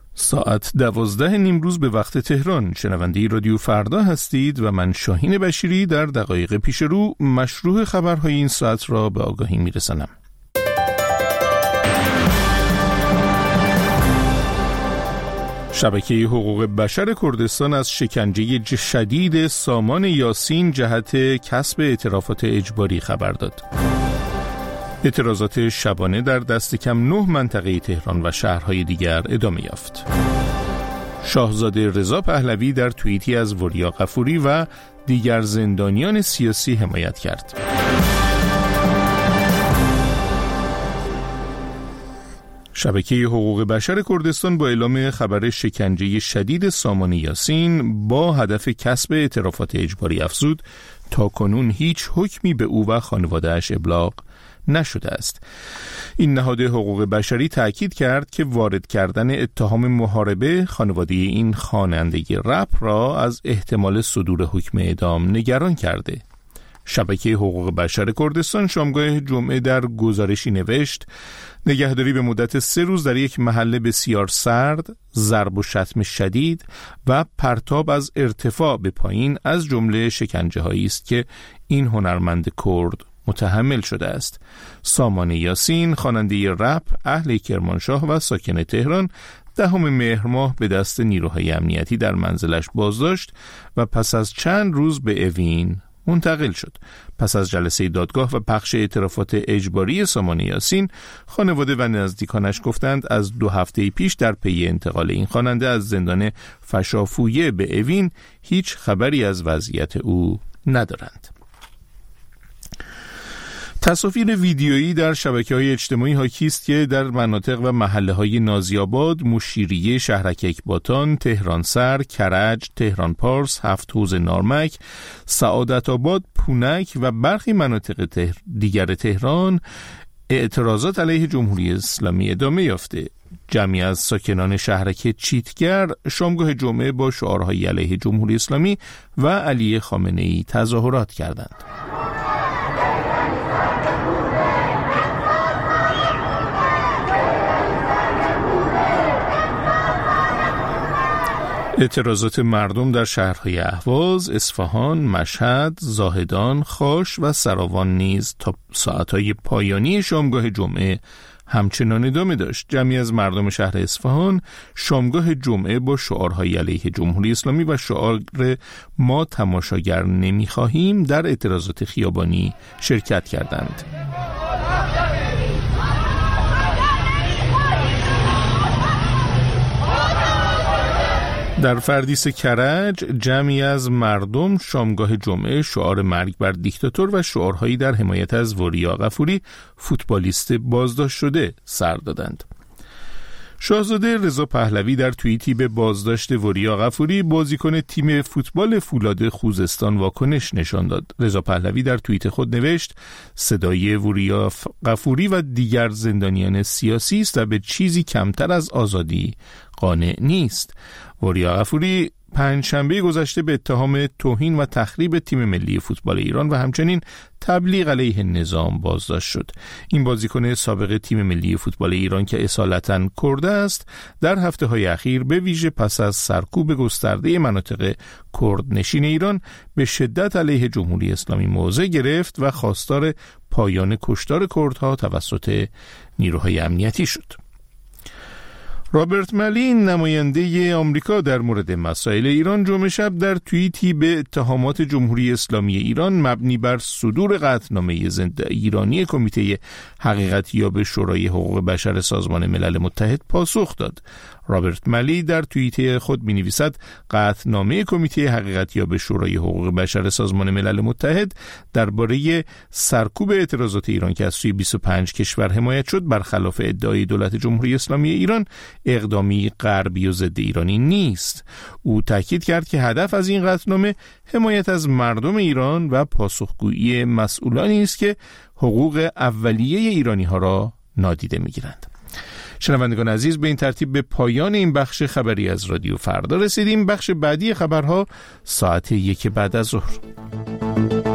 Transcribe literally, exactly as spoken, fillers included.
ساعت دوازده نیمروز به وقت تهران. شنونده رادیو فردا هستید و من شاهین بشیری در دقایق پیش رو مشروع خبرهای این ساعت را به آگاهی میرسانم. شبکه حقوق بشر کردستان از شکنجه شدید سامان یاسین جهت کسب اعترافات اجباری خبر داد. اعتراضات شبانه در دست کم نه منطقه تهران و شهرهای دیگر ادامه یافت. شاهزاده رضا پهلوی در توییتی از وریا غفوری و دیگر زندانیان سیاسی حمایت کرد. شبکه حقوق بشر کردستان با اعلام خبر شکنجه شدید سامان یاسین با هدف کسب اعترافات اجباری افزود تا کنون هیچ حکمی به او و خانواده‌اش ابلاغ نشده است. این نهاد حقوق بشری تأکید کرد که وارد کردن اتهام محاربه خانواده این خواننده رپ را از احتمال صدور حکم اعدام نگران کرده. شبکه حقوق بشر کردستان شامگاه جمعه در گزارشی نوشت نگهداری به مدت سه روز در یک محل بسیار سرد، ضرب و شتم شدید و پرتاب از ارتفاع به پایین از جمله شکنجه هایی است که این هنرمند کرد متحمل شده است. سامان یاسین خواننده رپ اهل کرمانشاه و ساکن تهران دهم مهر ماه به دست نیروهای امنیتی در منزلش بازداشت و پس از چند روز به اوین منتقل شد. پس از جلسه دادگاه و پخش اعترافات اجباری سامان یاسین، خانواده و نزدیکانش گفتند از دو هفته پیش در پی انتقال این خواننده از زندان فشافویه به اوین هیچ خبری از وضعیت او ندارند. تصاویر ویدیویی در شبکه‌های اجتماعی حاکی است که در مناطق و محله‌های نازی‌آباد، مشیریه، شهرک اکباتان، تهران سر، کرج، تهران پارس، هفت حوض نارمک، سعادت آباد، پونک و برخی مناطق تهر... دیگر تهران اعتراضات علیه جمهوری اسلامی ادامه یافته. جمعی از ساکنان شهرک چیتگر شامگاه جمعه با شعارهای علیه جمهوری اسلامی و علی خامنه‌ای تظاهرات کردند. اعتراضات مردم در شهرهای اهواز، اصفهان، مشهد، زاهدان، خاش و سراوان نیز تا ساعتهای پایانی شامگاه جمعه همچنان ادامه داشت. جمعی از مردم شهر اصفهان شامگاه جمعه با شعارهای علیه جمهوری اسلامی و شعار ما تماشاگر نمی‌خواهیم در اعتراضات خیابانی شرکت کردند. در فردیس کرج جمعی از مردم شامگاه جمعه شعار مرگ بر دیکتاتور و شعارهایی در حمایت از وریا غفوری فوتبالیست بازداشت شده سر دادند. شاهزاده رضا پهلوی در توییتی به بازداشت وریا غفوری بازیکن تیم فوتبال فولاد خوزستان واکنش نشان داد. رضا پهلوی در توییت خود نوشت صدای وریا غفوری و دیگر زندانیان سیاسی است و به چیزی کمتر از آزادی قانع نیست. وریا غفوری پنجشنبه گذشته به اتهام توهین و تخریب تیم ملی فوتبال ایران و همچنین تبلیغ علیه نظام بازداشت شد. این بازیکن سابق تیم ملی فوتبال ایران که اصالتاً کرد است، در هفته‌های اخیر به ویژه پس از سرکوب گسترده مناطق کرد نشین ایران به شدت علیه جمهوری اسلامی موضع گرفت و خواستار پایان کشتار کردها توسط نیروهای امنیتی شد. رابرت ملی نماینده آمریکا در مورد مسائل ایران جمعه شب در توییتی به اتهامات جمهوری اسلامی ایران مبنی بر صدور قطعنامه ضد ایرانی کمیته حقیقتیاب شورای حقوق بشر سازمان ملل متحد پاسخ داد. رابرت ملی در توییت خود می‌نویسد قطعنامه کمیته حقیقتیاب شورای حقوق بشر سازمان ملل متحد درباره سرکوب اعتراضات ایران که از سوی بیست و پنج کشور حمایت شد برخلاف ادعای دولت جمهوری اسلامی ایران اقدامی غربی و ضد ایرانی نیست. او تاکید کرد که هدف از این قطعنامه حمایت از مردم ایران و پاسخگویی مسئولانی است که حقوق اولیه ایرانی ها را نادیده می‌گیرند. شنوندگان عزیز، به این ترتیب به پایان این بخش خبری از رادیو فردا رسیدیم. بخش بعدی خبرها ساعت یک بعد از ظهر.